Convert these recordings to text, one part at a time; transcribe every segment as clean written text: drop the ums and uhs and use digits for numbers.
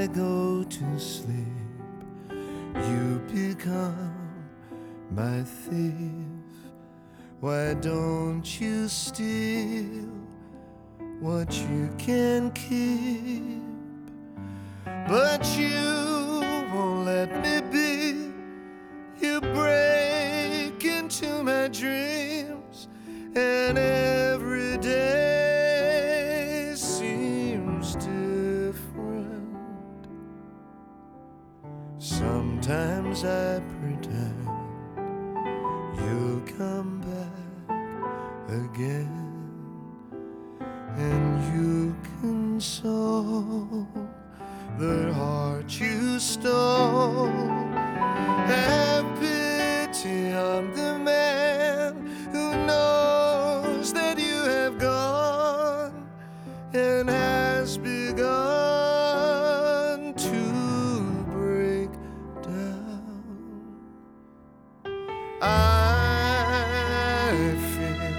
I go to sleep, you become my thief. Why don't you steal what you can keep? But you won't let me be. You break into my dreams, and every day seems different. Sometimes I pretend you'll come back again, and you console the heart you stole. Have pity on the man who knows that you have gone and has begun to break down. I feel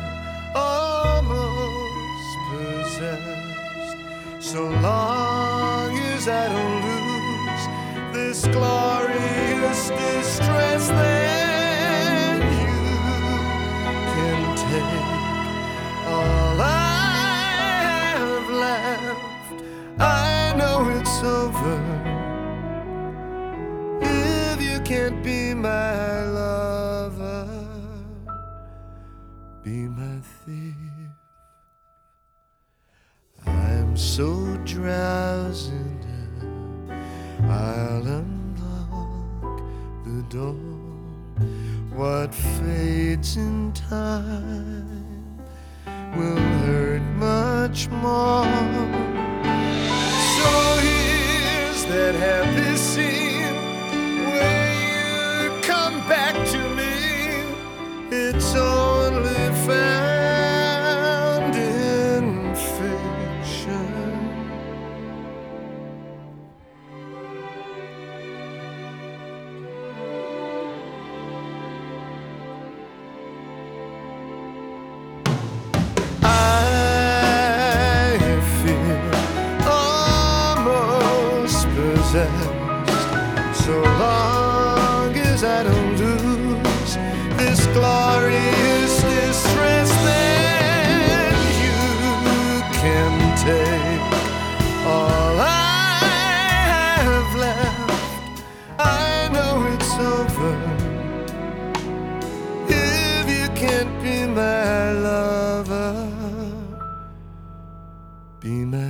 almost possessed, so long as I don't lose this glorious distress. Then you can take all I have left. I know it's over if you can't be my lover. Be my thief. I'm so drowsy now, I'll unlock the door. What fades in time will hurt much more. So here's that happy scene where you come back to me. It's only found in fiction. I feel almost possessed, so long as I don't lose this glorious distress. Then you can take all I have left. I know it's over if you can't be my lover. Be my